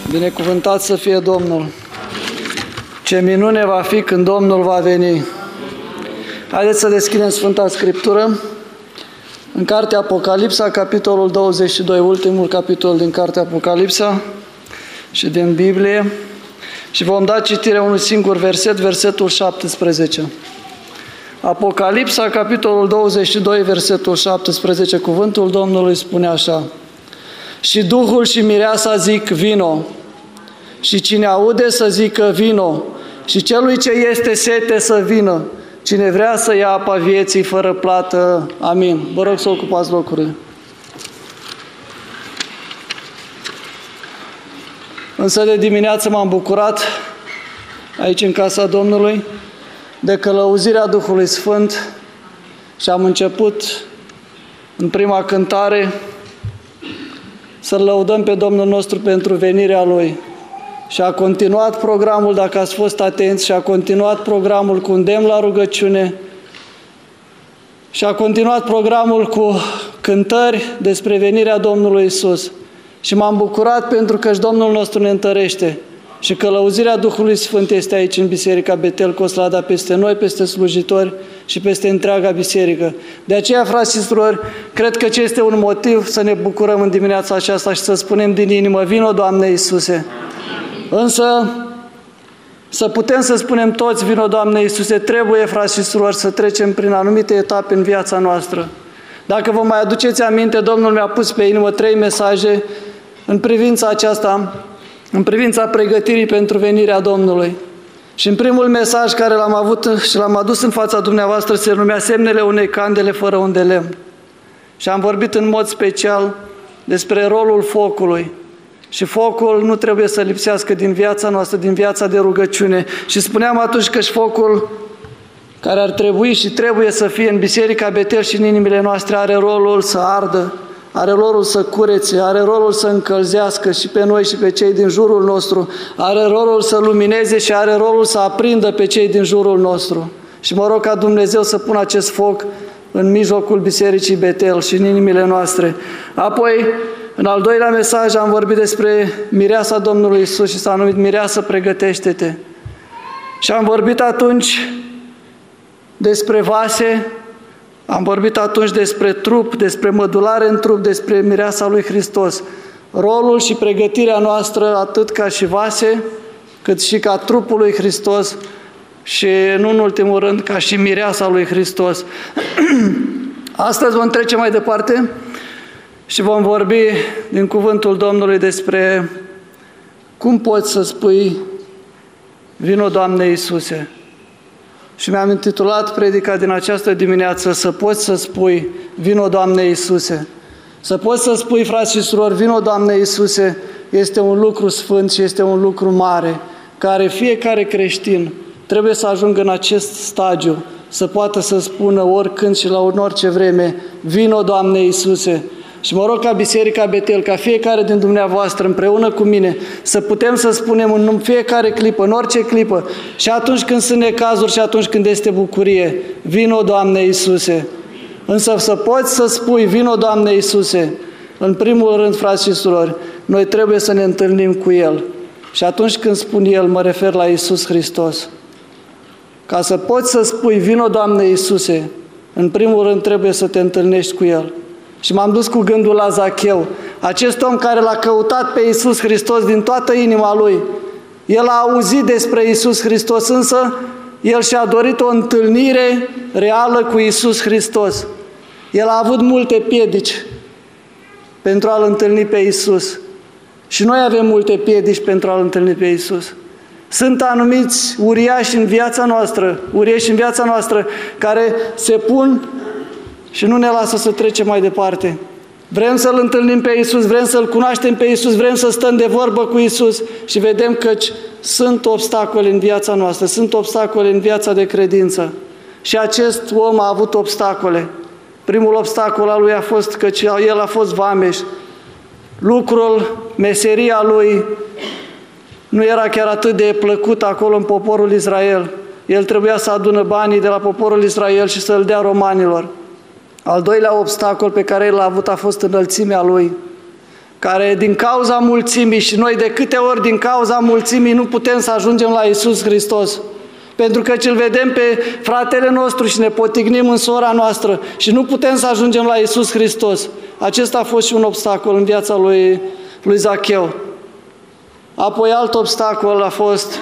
Binecuvântat să fie Domnul! Ce minune va fi când Domnul va veni! Haideți să deschidem Sfânta Scriptură în Cartea Apocalipsa, capitolul 22, ultimul capitol din Cartea Apocalipsa și din Biblie, și vom da citire unui singur verset, versetul 17. Apocalipsa, capitolul 22, versetul 17, cuvântul Domnului spune așa: Și Duhul și Mireasa zic, vino, și cine aude să zică, vino, și celui ce este sete să vină, cine vrea să ia apa vieții fără plată. Amin. Vă rog să ocupați locurile. Însă de dimineață m-am bucurat aici în casa Domnului de călăuzirea Duhului Sfânt și am început în prima cântare să-L lăudăm pe Domnul nostru pentru venirea Lui. Și a continuat programul, dacă ați fost atenți, și a continuat programul cu îndemn la rugăciune, și a continuat programul cu cântări despre venirea Domnului Iisus. Și m-am bucurat pentru că și Domnul nostru ne întărește. Și călăuzirea Duhului Sfânt este aici în Biserica Betel Coslada, peste noi, peste slujitori și peste întreaga biserică. De aceea, frați și surori, cred că ce este un motiv să ne bucurăm în dimineața aceasta și să spunem din inimă, vino, Doamne Iisuse! Însă, să putem să spunem toți, vino, Doamne Iisuse, trebuie, frați și surori, să trecem prin anumite etape în viața noastră. Dacă vă mai aduceți aminte, Domnul mi-a pus pe inimă 3 mesaje în privința aceasta, în privința pregătirii pentru venirea Domnului. Și în primul mesaj care l-am avut și l-am adus în fața dumneavoastră se numea Semnele unei candele fără un de lemn. Și am vorbit în mod special despre rolul focului. Și focul nu trebuie să lipsească din viața noastră, din viața de rugăciune. Și spuneam atunci că și focul care ar trebui și trebuie să fie în Biserica Betel și în inimile noastre are rolul să ardă, are rolul să curețe, are rolul să încălzească și pe noi și pe cei din jurul nostru, are rolul să lumineze și are rolul să aprindă pe cei din jurul nostru. Și mă rog ca Dumnezeu să pună acest foc în mijlocul Bisericii Betel și în inimile noastre. Apoi, în al doilea mesaj am vorbit despre mireasa Domnului Iisus și s-a numit Mireasă, pregătește-te. Și am vorbit atunci despre vase, am vorbit atunci despre trup, despre mădulare în trup, despre mireasa lui Hristos. Rolul și pregătirea noastră, atât ca și vase, cât și ca trupul lui Hristos și, nu în ultimul rând, ca și mireasa lui Hristos. Astăzi vom trece mai departe și vom vorbi din cuvântul Domnului despre cum poți să spui, vino, Doamne Iisuse. Și mi-am intitulat predica din această dimineață, să poți să spui, vino, Doamne Iisuse. Să poți să spui, frați și surori, vino, Doamne Iisuse, este un lucru sfânt și este un lucru mare, care fiecare creștin trebuie să ajungă în acest stagiu, să poată să spună oricând și la orice vreme, vino, Doamne Iisuse. Și mă rog ca Biserica Betel, ca fiecare din dumneavoastră, împreună cu mine, să putem să spunem în fiecare clipă, în orice clipă, și atunci când sunt necazuri și atunci când este bucurie, vino, Doamne Iisuse. Însă să poți să spui, vino, Doamne Iisuse, în primul rând, frați și surori, noi trebuie să ne întâlnim cu El. Și atunci când spun El, mă refer la Iisus Hristos. Ca să poți să spui, vino, Doamne Iisuse, în primul rând trebuie să te întâlnești cu El. Și m-am dus cu gândul la Zacheu, acest om care l-a căutat pe Iisus Hristos din toată inima lui. El a auzit despre Iisus Hristos, însă el și-a dorit o întâlnire reală cu Iisus Hristos. El a avut multe piedici pentru a-L întâlni pe Iisus. Și noi avem multe piedici pentru a-L întâlni pe Iisus. Sunt anumiți uriași în viața noastră, care se pun și nu ne lasă să trecem mai departe. Vrem să-L întâlnim pe Iisus, vrem să-L cunoaștem pe Iisus, vrem să stăm de vorbă cu Iisus și vedem că sunt obstacole în viața noastră, sunt obstacole în viața de credință. Și acest om a avut obstacole. Primul obstacol al lui a fost că el a fost vameș. Lucrul, meseria lui nu era chiar atât de plăcut acolo în poporul Israel. El trebuia să adună banii de la poporul Israel și să-l dea romanilor. Al doilea obstacol pe care l-a avut a fost înălțimea lui. care din cauza mulțimii, și noi de câte ori din cauza mulțimii nu putem să ajungem la Iisus Hristos, pentru că îl vedem pe fratele nostru și ne potignim în sora noastră și nu putem să ajungem la Iisus Hristos. Acesta a fost și un obstacol în viața lui Zacheu. Apoi alt obstacol a fost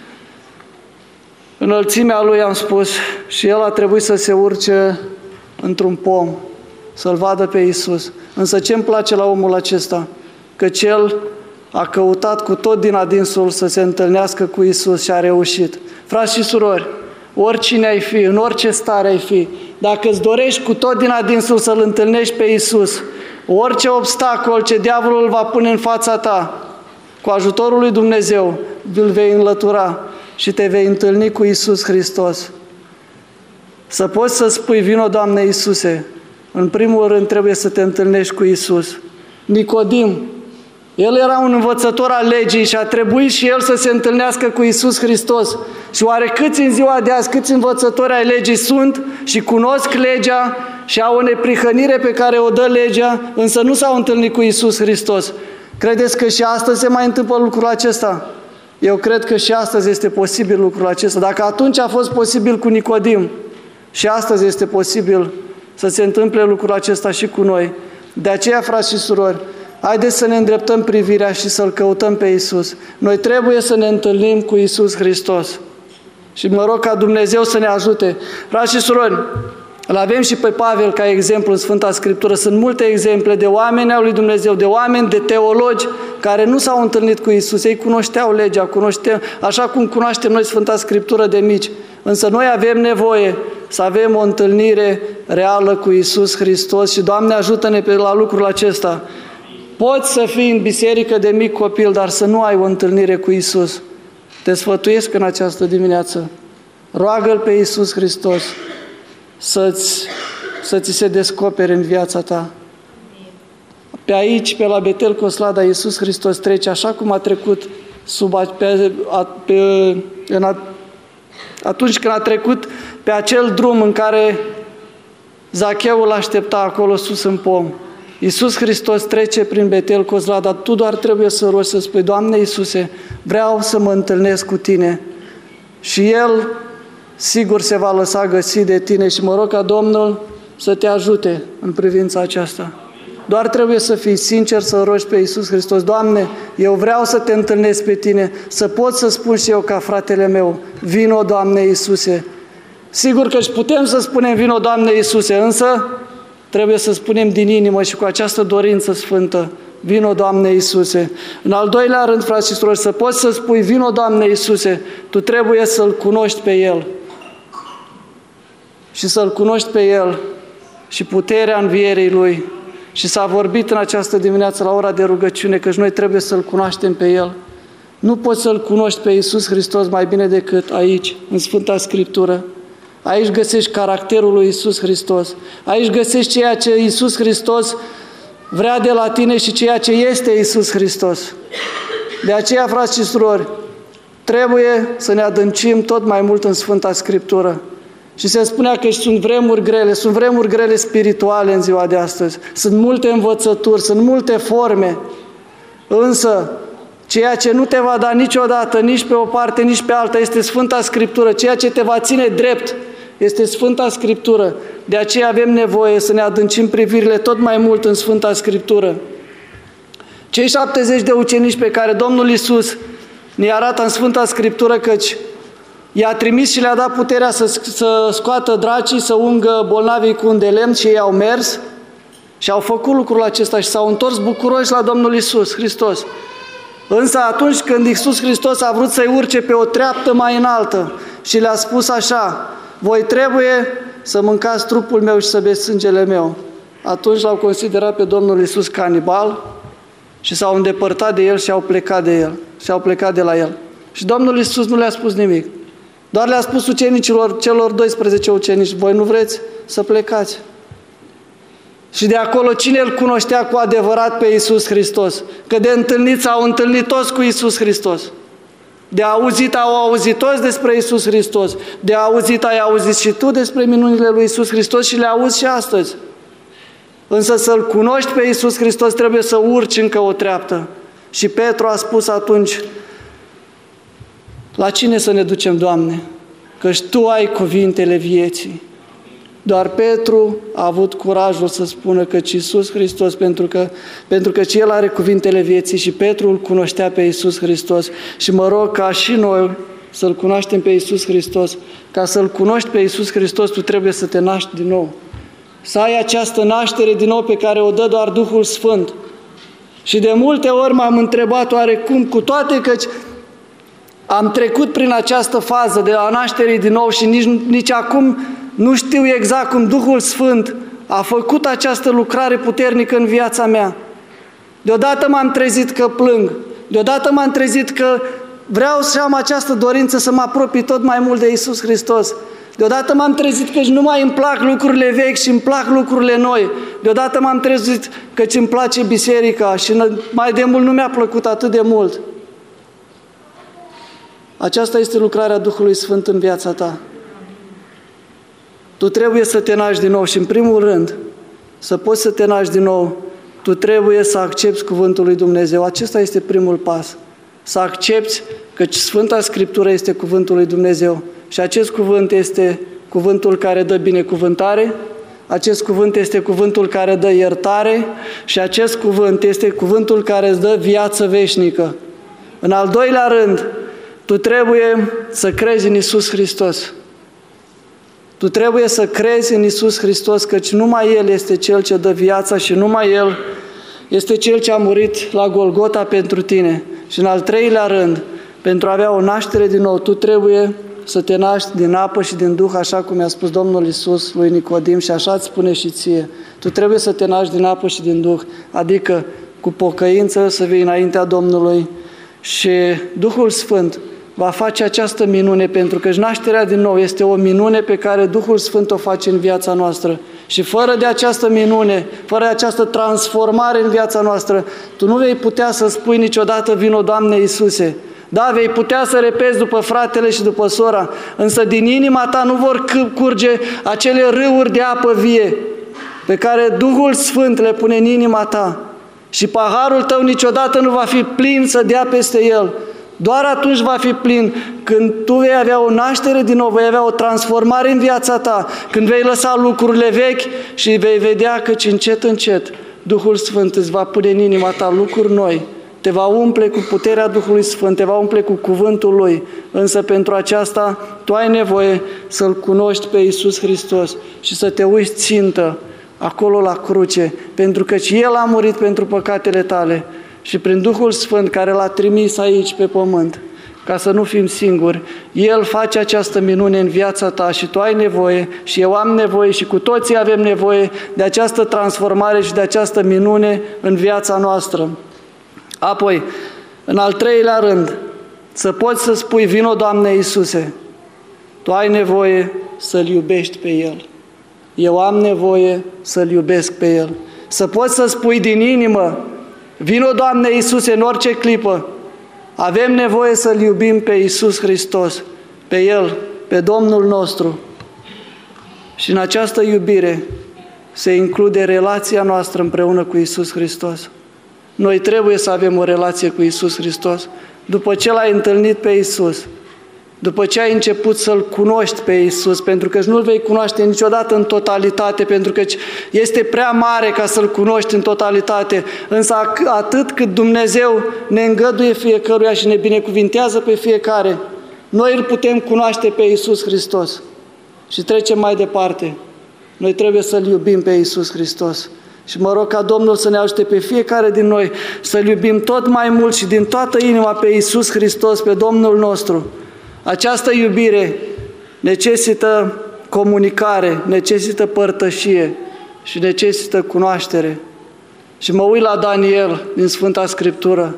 înălțimea lui, am spus, și el a trebuit să se urce într-un pom, să-L vadă pe Iisus. Însă ce-mi place la omul acesta? Că el a căutat cu tot din adinsul să se întâlnească cu Iisus și a reușit. Frați și surori, oricine ai fi, în orice stare ai fi, dacă îți dorești cu tot din adinsul să-L întâlnești pe Iisus, orice obstacol ce diavolul îl va pune în fața ta, cu ajutorul lui Dumnezeu, îl vei înlătura și te vei întâlni cu Iisus Hristos. Să poți să spui, vino, Doamne Iisuse, în primul rând trebuie să te întâlnești cu Iisus. Nicodim, el era un învățător al legii și a trebuit și el să se întâlnească cu Iisus Hristos. Și oare câți în ziua de azi, câți învățători ai legii sunt și cunosc legea și au o neprihănire pe care o dă legea, însă nu s-au întâlnit cu Iisus Hristos? Credeți că și astăzi se mai întâmplă lucrul acesta? Eu cred că și astăzi este posibil lucrul acesta. Dacă atunci a fost posibil cu Nicodim, și astăzi este posibil să se întâmple lucrul acesta și cu noi. De aceea, frați și surori, haideți să ne îndreptăm privirea și să-L căutăm pe Iisus. Noi trebuie să ne întâlnim cu Iisus Hristos. Și mă rog ca Dumnezeu să ne ajute. Frați și surori, îl avem și pe Pavel ca exemplu în Sfânta Scriptură. Sunt multe exemple de oameni al lui Dumnezeu, de oameni, de teologi care nu s-au întâlnit cu Iisus. Ei cunoșteau legea, așa cum cunoaștem noi Sfânta Scriptură de mici. Însă noi avem nevoie să avem o întâlnire reală cu Iisus Hristos și, Doamne, ajută-ne la lucrul acesta. Poți să fii în biserică de mic copil, dar să nu ai o întâlnire cu Iisus. Te sfătuiesc în această dimineață. Roagă-L pe Iisus Hristos să ți se descopere în viața ta. Pe aici, pe la Betel Coslada, Iisus Hristos trece așa cum a trecut atunci când a trecut pe acel drum în care Zacheu îl aștepta acolo sus în pom. Iisus Hristos trece prin Betel Coslada, tu doar trebuie să rogi, să spui, Doamne Iisuse, vreau să mă întâlnesc cu Tine. Și El sigur se va lăsa găsi de tine și mă rog ca Domnul să te ajute în privința aceasta. Doar trebuie să fii sincer, să rogi pe Iisus Hristos. Doamne, eu vreau să te întâlnesc pe Tine, să pot să spun și eu ca fratele meu, vino, Doamne Iisuse. Sigur că și putem să spunem, vino, Doamne Iisuse, însă trebuie să spunem din inimă și cu această dorință sfântă, vino, Doamne Iisuse. În al doilea rând, frați și surori, să poți să spui, vino, Doamne Iisuse, tu trebuie să-L cunoști pe El. Și să-L cunoști pe El și puterea învierii Lui. Și s-a vorbit în această dimineață la ora de rugăciune că noi trebuie să-L cunoaștem pe El. Nu poți să-L cunoști pe Iisus Hristos mai bine decât aici, în Sfânta Scriptură. Aici găsești caracterul lui Iisus Hristos. Aici găsești ceea ce Iisus Hristos vrea de la tine și ceea ce este Iisus Hristos. De aceea, frați și surori, trebuie să ne adâncim tot mai mult în Sfânta Scriptură. Și se spunea că sunt vremuri grele spirituale în ziua de astăzi. Sunt multe învățături, sunt multe forme. Însă, ceea ce nu te va da niciodată, nici pe o parte, nici pe alta, este Sfânta Scriptură. Ceea ce te va ține drept este Sfânta Scriptură. De aceea avem nevoie să ne adâncim privirile tot mai mult în Sfânta Scriptură. Cei 70 de ucenici pe care Domnul Iisus ne arată în Sfânta Scriptură, căci i-a trimis și le-a dat puterea să scoată dracii, să ungă bolnavii cu un de lemn și ei au mers și au făcut lucrul acesta și s-au întors bucuroși la Domnul Iisus Hristos. Însă atunci când Iisus Hristos a vrut să-i urce pe o treaptă mai înaltă și le-a spus așa, voi trebuie să mâncați trupul meu și să beți sângele meu, atunci l-au considerat pe Domnul Iisus canibal și s-au îndepărtat de El și au plecat de El și au plecat de la El. Și Domnul Iisus nu le-a spus nimic. Doar le-a spus ucenicilor, celor 12 ucenici, voi nu vreți să plecați? Și de acolo cine îl cunoștea cu adevărat pe Iisus Hristos? Că de întâlnit s-au întâlnit toți cu Iisus Hristos. De auzit au auzit toți despre Iisus Hristos. De auzit ai auzit și tu despre minunile lui Iisus Hristos și le auzi și astăzi. Însă să-L cunoști pe Iisus Hristos trebuie să urci încă o treaptă. Și Petru a spus atunci, la cine să ne ducem, Doamne? Căci Tu ai cuvintele vieții. Doar Petru a avut curajul să spună că Iisus Hristos, pentru că El are cuvintele vieții și Petru îl cunoștea pe Iisus Hristos. Și mă rog ca și noi să-L cunoaștem pe Iisus Hristos. Ca să-L cunoști pe Iisus Hristos, tu trebuie să te naști din nou. Să ai această naștere din nou pe care o dă doar Duhul Sfânt. Și de multe ori m-am întrebat oarecum, cu toate că am trecut prin această fază de a nașterii din nou și nici acum nu știu exact cum Duhul Sfânt a făcut această lucrare puternică în viața mea. Deodată m-am trezit că plâng, deodată m-am trezit că vreau să am această dorință să mă apropii tot mai mult de Iisus Hristos. Deodată m-am trezit că nu mai îmi plac lucrurile vechi și îmi plac lucrurile noi. Deodată m-am trezit că îmi place biserica și mai de mult nu mi-a plăcut atât de mult. Aceasta este lucrarea Duhului Sfânt în viața ta. Tu trebuie să te naști din nou și în primul rând, să poți să te naști din nou, tu trebuie să accepți cuvântul lui Dumnezeu. Acesta este primul pas. Să accepți că Sfânta Scriptură este cuvântul lui Dumnezeu. Și acest cuvânt este cuvântul care dă binecuvântare, acest cuvânt este cuvântul care dă iertare și acest cuvânt este cuvântul care îți dă viață veșnică. În al doilea rând, tu trebuie să crezi în Iisus Hristos. Tu trebuie să crezi în Iisus Hristos, căci numai El este Cel ce dă viața și numai El este Cel ce a murit la Golgota pentru tine. Și în al treilea rând, pentru a avea o naștere din nou, tu trebuie să te naști din apă și din Duh, așa cum i-a spus Domnul Iisus lui Nicodim și așa îți spune și ție. Tu trebuie să te naști din apă și din Duh, adică cu pocăință să vii înaintea Domnului și Duhul Sfânt va face această minune, pentru că nașterea din nou este o minune pe care Duhul Sfânt o face în viața noastră. Și fără de această minune, fără de această transformare în viața noastră, tu nu vei putea să spui niciodată, vino, Doamne Iisuse. Da, vei putea să repezi după fratele și după sora, însă din inima ta nu vor curge acele râuri de apă vie pe care Duhul Sfânt le pune în inima ta. Și paharul tău niciodată nu va fi plin să dea peste el. Doar atunci va fi plin când tu vei avea o naștere din nou, vei avea o transformare în viața ta, când vei lăsa lucrurile vechi și vei vedea că încet, încet Duhul Sfânt îți va pune în inima ta lucruri noi. Te va umple cu puterea Duhului Sfânt, te va umple cu cuvântul Lui. Însă pentru aceasta tu ai nevoie să-L cunoști pe Iisus Hristos și să te uiți țintă acolo la cruce, pentru că și El a murit pentru păcatele tale și prin Duhul Sfânt care L-a trimis aici pe pământ, ca să nu fim singuri, El face această minune în viața ta și tu ai nevoie și eu am nevoie și cu toții avem nevoie de această transformare și de această minune în viața noastră. Apoi, în al treilea rând, să poți să spui, vino, Doamne Iisuse, tu ai nevoie să-L iubești pe El. Eu am nevoie să-L iubesc pe El. Să poți să spui din inimă, vino, Doamne Iisuse, în orice clipă. Avem nevoie să-L iubim pe Iisus Hristos, pe El, pe Domnul nostru. Și în această iubire se include relația noastră împreună cu Iisus Hristos. Noi trebuie să avem o relație cu Iisus Hristos. După ce L-ai întâlnit pe Iisus, după ce ai început să-L cunoști pe Iisus, pentru că nu-L vei cunoaște niciodată în totalitate, pentru că este prea mare ca să-L cunoști în totalitate, însă atât cât Dumnezeu ne îngăduie fiecăruia și ne binecuvintează pe fiecare, noi îl putem cunoaște pe Iisus Hristos. Și trecem mai departe. Noi trebuie să-L iubim pe Iisus Hristos. Și mă rog ca Domnul să ne ajute pe fiecare din noi să-L iubim tot mai mult și din toată inima pe Iisus Hristos, pe Domnul nostru. Această iubire necesită comunicare, necesită părtășie și necesită cunoaștere. Și mă uit la Daniel din Sfânta Scriptură.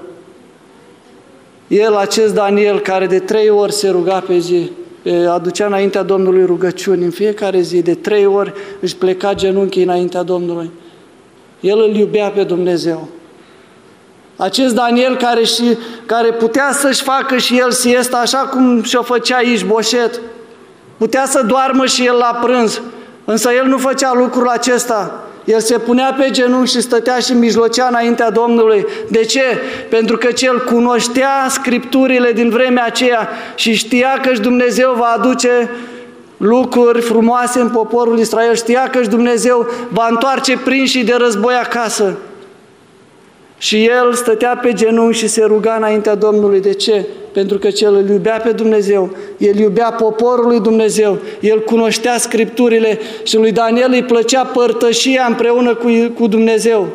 El, acest Daniel, care de 3 ori se ruga pe zi, aducea înaintea Domnului rugăciuni, în fiecare zi, de 3 ori își pleca genunchii înaintea Domnului. El îl iubea pe Dumnezeu. Acest Daniel care putea să-și facă și el siesta așa cum și-o făcea Ișboșet. Putea să doarmă și el la prânz, însă el nu făcea lucrul acesta, El se punea pe genunchi și stătea și mijlocea înaintea Domnului. De ce? Pentru că El cunoștea Scripturile din vremea aceea și știa că Dumnezeu va aduce lucruri frumoase în poporul Israel, știa că Dumnezeu va întoarce prinșii de război acasă. Și el stătea pe genunchi și se ruga înaintea Domnului. De ce? Pentru că el îl iubea pe Dumnezeu, el iubea poporul lui Dumnezeu, el cunoștea Scripturile și lui Daniel îi plăcea părtășia împreună cu Dumnezeu.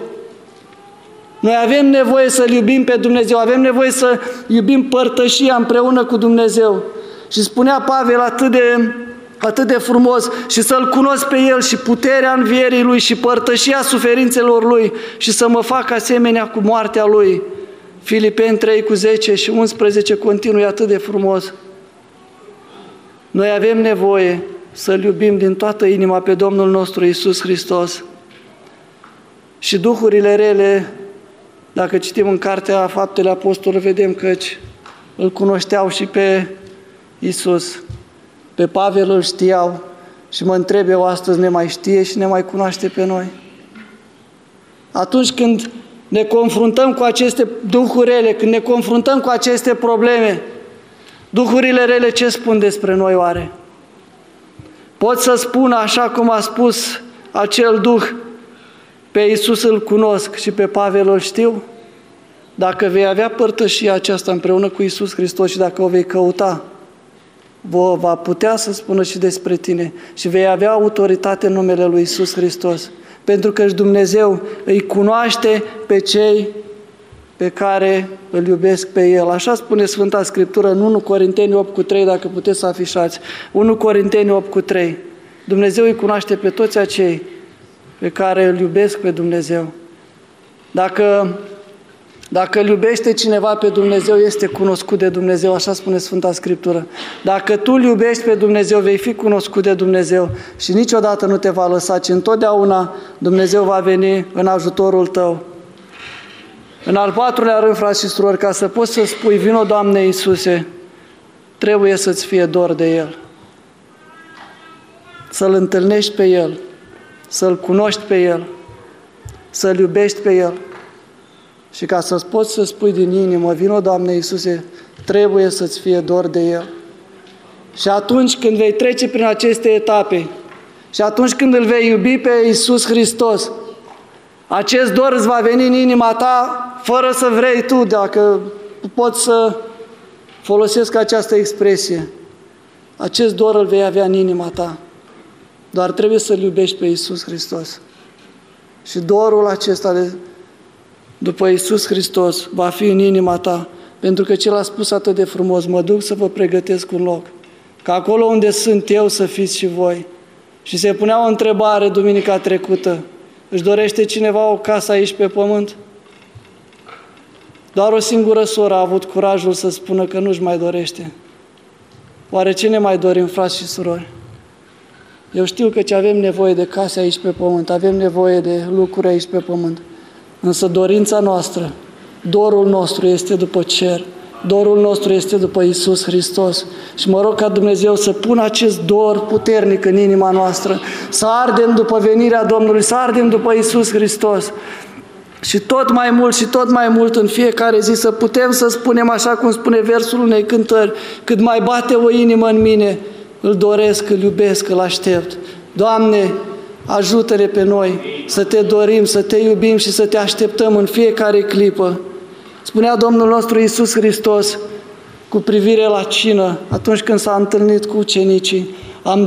Noi avem nevoie să-L iubim pe Dumnezeu, avem nevoie să iubim părtășia împreună cu Dumnezeu. Și spunea Pavel atât de frumos, și să-L cunosc pe El și puterea învierii Lui și părtășia suferințelor Lui și să mă fac asemenea cu moartea Lui. Filipeni 3:10 și 11 continui atât de frumos. Noi avem nevoie să-L iubim din toată inima pe Domnul nostru Iisus Hristos. Și duhurile rele, dacă citim în Cartea Faptele Apostolilor, vedem că îl cunoșteau și pe Iisus. Pe Pavel îl știau și mă întreb eu astăzi, ne mai știe și ne mai cunoaște pe noi? Atunci când ne confruntăm cu aceste duhuri rele, când ne confruntăm cu aceste probleme, duhurile rele ce spun despre noi oare? Pot să spun așa cum a spus acel duh, pe Iisus îl cunosc și pe Pavel îl știu? Dacă vei avea părtășia aceasta împreună cu Iisus Hristos și dacă o vei căuta, va putea să spună și despre tine și vei avea autoritate în numele lui Iisus Hristos. Pentru că Dumnezeu îi cunoaște pe cei pe care îl iubesc pe El. Așa spune Sfânta Scriptură în 1 Corinteni 8:3, dacă puteți să afișați. 1 Corinteni 8:3. Dumnezeu îi cunoaște pe toți acei pe care îl iubesc pe Dumnezeu. Dacă îl iubește cineva pe Dumnezeu, este cunoscut de Dumnezeu, așa spune Sfânta Scriptură. Dacă tu îl iubești pe Dumnezeu, vei fi cunoscut de Dumnezeu și niciodată nu te va lăsa, ci întotdeauna Dumnezeu va veni în ajutorul tău. În al patrulea rând, frați și surori, ca să poți să spui, vino, Doamne Iisuse, trebuie să-ți fie dor de El. Să-L întâlnești pe El, să-L cunoști pe El, să-L iubești pe El. Și ca să poți să spui din inimă, vino, Doamne Iisuse, trebuie să-ți fie dor de El. Și atunci când vei trece prin aceste etape și atunci când îl vei iubi pe Iisus Hristos, acest dor îți va veni în inima ta fără să vrei tu, dacă poți să folosesc această expresie. Acest dor îl vei avea în inima ta. Doar trebuie să-L iubești pe Iisus Hristos. Și dorul acesta după Iisus Hristos va fi în inima ta, pentru că Ce l-a spus atât de frumos, mă duc să vă pregătesc un loc, ca acolo unde sunt eu să fiți și voi. Și se punea o întrebare duminica trecută, își dorește cineva o casă aici pe pământ? Doar o singură soră a avut curajul să spună că nu-și mai dorește. Oare ce ne mai dorim, frați și surori? Eu știu că avem nevoie de case aici pe pământ, avem nevoie de lucruri aici pe pământ. Însă dorința noastră, dorul nostru este după cer, dorul nostru este după Iisus Hristos. Și mă rog ca Dumnezeu să pună acest dor puternic în inima noastră, să ardem după venirea Domnului, să ardem după Iisus Hristos. Și tot mai mult și tot mai mult în fiecare zi să putem să spunem așa cum spune versul unei cântări, cât mai bate o inimă în mine, îl doresc, îl iubesc, îl aștept. Doamne, ajută-ne pe noi să Te dorim, să Te iubim și să Te așteptăm în fiecare clipă. Spunea Domnul nostru Iisus Hristos cu privire la cină, atunci când s-a întâlnit cu ucenicii, am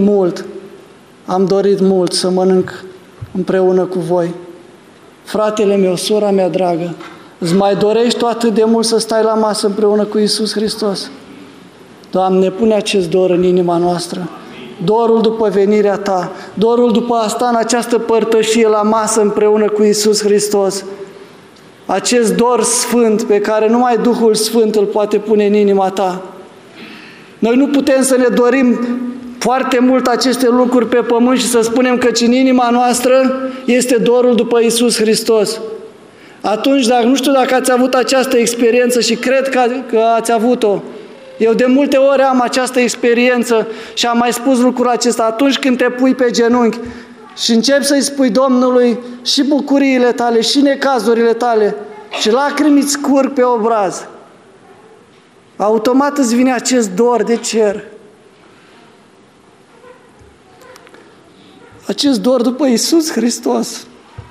dorit mult să mănânc împreună cu voi. Fratele meu, sora mea dragă, îți mai dorești tu atât de mult să stai la masă împreună cu Iisus Hristos? Doamne, pune acest dor în inima noastră. Dorul după venirea Ta, dorul după a sta în această părtășie la masă împreună cu Iisus Hristos. Acest dor sfânt pe care numai Duhul Sfânt îl poate pune în inima ta. Noi nu putem să ne dorim foarte mult aceste lucruri pe pământ și să spunem că în inima noastră este dorul după Iisus Hristos. Atunci, nu știu dacă ați avut această experiență și cred că ați avut-o. Eu de multe ori am această experiență și am mai spus lucrul acesta. Atunci când te pui pe genunchi și începi să-i spui Domnului și bucuriile tale, și necazurile tale, și lacrimii îți curg pe obraz, automat îți vine acest dor de cer. Acest dor după Iisus Hristos.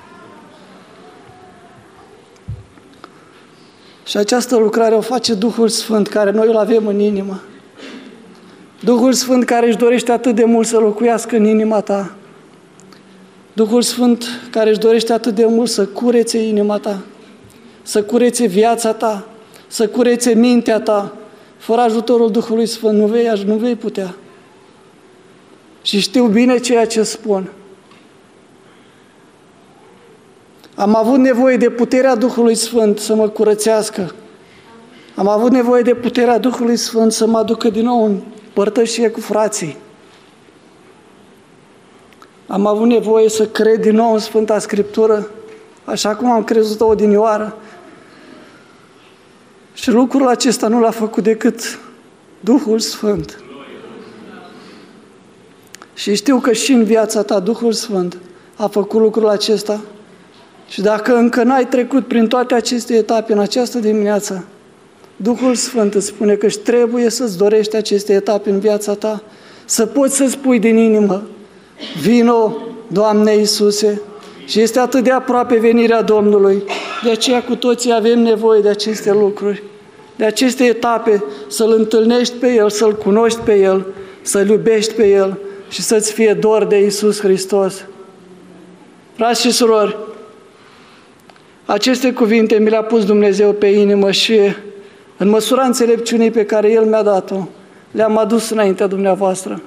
Și această lucrare o face Duhul Sfânt, care noi îl avem în inimă. Duhul Sfânt care își dorește atât de mult să locuiască în inima ta. Duhul Sfânt care își dorește atât de mult să curețe inima ta, să curețe viața ta, să curețe mintea ta. Fără ajutorul Duhului Sfânt nu vei putea. Și știu bine ceea ce spun. Am avut nevoie de puterea Duhului Sfânt să mă curățească. Am avut nevoie de puterea Duhului Sfânt să mă aducă din nou în părtășie cu frații. Am avut nevoie să cred din nou în Sfânta Scriptură, așa cum am crezut-o odinioară. Și lucrul acesta nu l-a făcut decât Duhul Sfânt. Și știu că și în viața ta Duhul Sfânt a făcut lucrul acesta. Și dacă încă n-ai trecut prin toate aceste etape în această dimineață, Duhul Sfânt îți spune că își trebuie să-ți dorești aceste etape în viața ta, să poți să spui din inimă, vino, Doamne Iisuse, și este atât de aproape venirea Domnului. De aceea cu toții avem nevoie de aceste lucruri, de aceste etape, să-L întâlnești pe El, să-L cunoști pe El, să-L iubești pe El și să-ți fie dor de Iisus Hristos. Frați și surori, aceste cuvinte mi le-a pus Dumnezeu pe inimă și în măsura înțelepciunii pe care El mi-a dat-o, le-am adus înaintea dumneavoastră.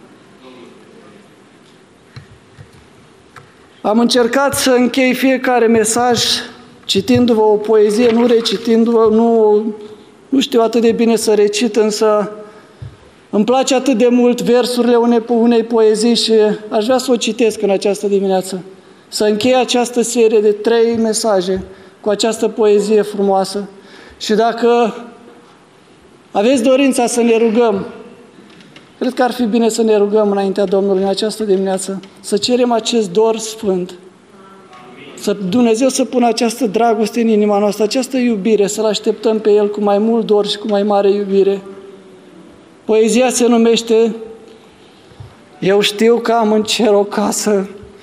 Am încercat să închei fiecare mesaj citindu-vă o poezie, nu recitindu-vă, nu știu atât de bine să recit, însă îmi place atât de mult versurile unei poezii și aș vrea să o citesc în această dimineață. Să închei această serie de 3 mesaje cu această poezie frumoasă. Și dacă aveți dorința să ne rugăm, cred că ar fi bine să ne rugăm înaintea Domnului în această dimineață, să cerem acest dor sfânt, să Dumnezeu să pună această dragoste în inima noastră, această iubire, să-L așteptăm pe El cu mai mult dor și cu mai mare iubire. Poezia se numește Eu știu că am în cer o casă.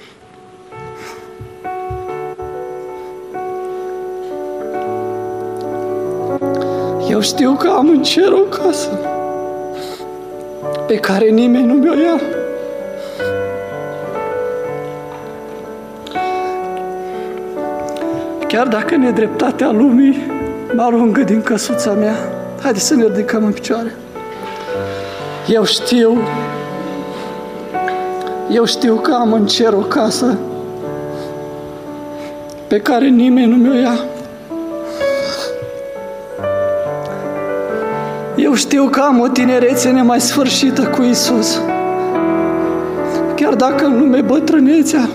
Eu știu că am în cer o casă pe care nimeni nu mi-o ia. Chiar dacă nedreptatea lumii mă alungă din căsuța mea, haideți să ne ridicăm în picioare. Eu știu că am în cer o casă pe care nimeni nu mi-o ia. Eu știu că am o tinerețe nemai sfârșită cu Iisus. Chiar dacă în lume bătrânețea,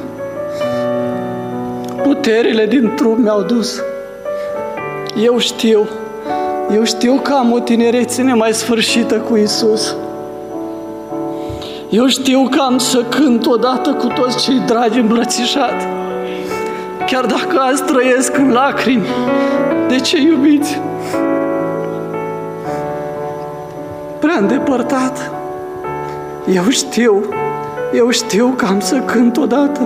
puterile din trup mi-au dus. Eu știu că am o tinerețe nemai sfârșită cu Iisus. Eu știu că am să cânt odată cu toți cei dragi îmbrățișat. Chiar dacă azi trăiesc în lacrimi, de ce iubiți? Prea îndepărtat. Eu știu că am să cânt odată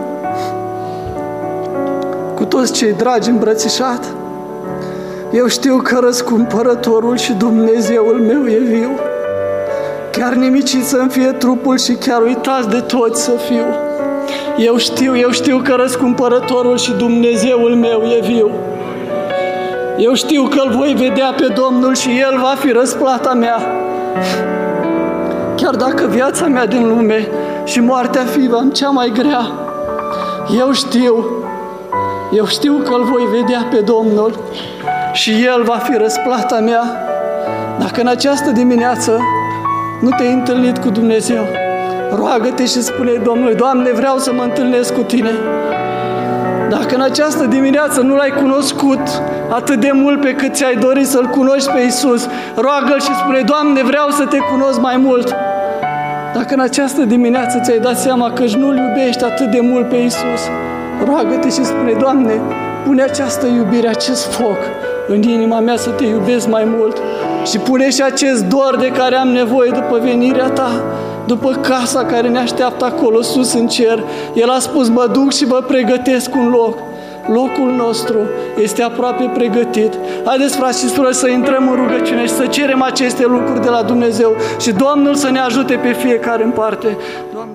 cu toți cei dragi îmbrățișat. Eu știu că răscumpărătorul și Dumnezeul meu e viu. Chiar nimicit să-mi fie trupul și chiar uitați de toți să fiu. Eu știu că răscumpărătorul și Dumnezeul meu e viu. Eu știu că îl voi vedea pe Domnul și El va fi răsplata mea. Chiar dacă viața mea din lume și moartea fiva cea mai grea, eu știu că îl voi vedea pe Domnul și El va fi răsplata mea. Dacă în această dimineață nu te-ai întâlnit cu Dumnezeu, roagă-te și spune Domnului, Doamne, vreau să mă întâlnesc cu Tine. Dacă în această dimineață nu L-ai cunoscut atât de mult pe cât ți-ai dorit să-L cunoști pe Iisus, roagă-L și spune, Doamne, vreau să Te cunosc mai mult. Dacă în această dimineață ți-ai dat seama că nu-L iubești atât de mult pe Iisus, roagă-te și spune: Doamne, pune această iubire, acest foc în inima mea să te iubesc mai mult și pune și acest dor de care am nevoie după venirea Ta, după casa care ne așteaptă acolo sus în cer. El a spus: mă duc și vă pregătesc un loc. Locul nostru este aproape pregătit. Haideți, frați și surori, să intrăm în rugăciune și să cerem aceste lucruri de la Dumnezeu și Domnul să ne ajute pe fiecare în parte. Doamne.